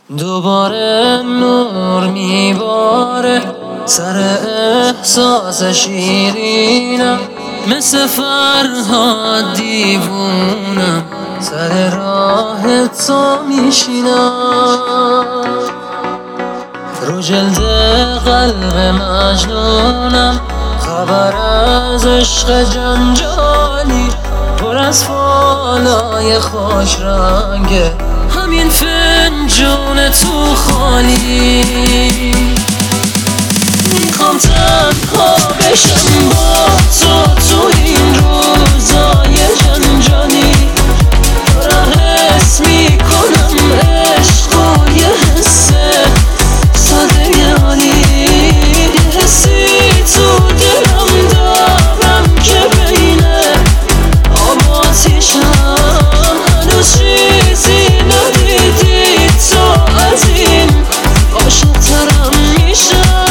دوباره نور میباره سر احساس شیرینم، مثل فرهاد دیوونم سر راه تو میشینم. رو جلد قلب مجنونم، خبر از عشق جنجالی پر از فالای خوش رنگه، همین فنجون تو خالی. میخوام تنها بشم با تو این روزای جنجالی، دارم حس میکنم عشق و یه حس ساده عالی، یه حسی تو دلم دارم که بین آب و آتیشم هنوز چیزی ندیدی تو، از این عاشق‌ترم میشم.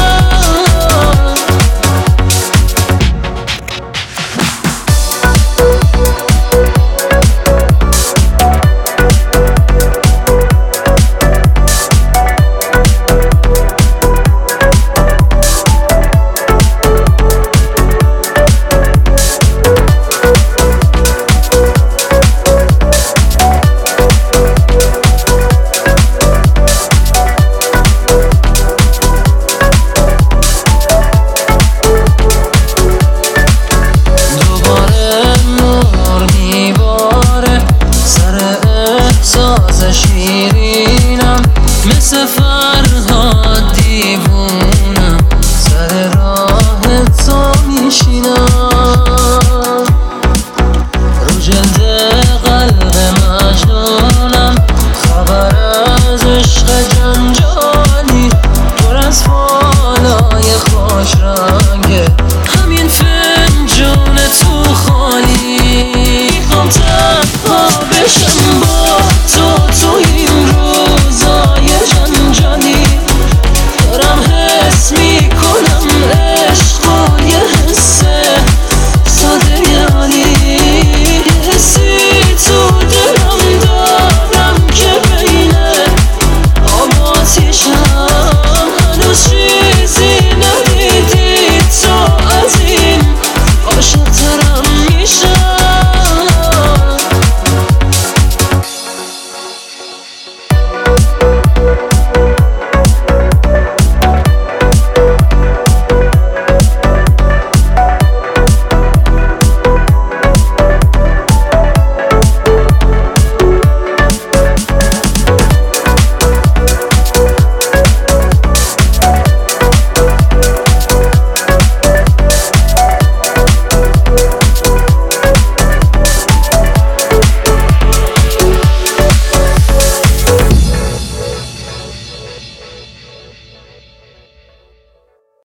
شیرینم مثل فرهاد دیوونم سر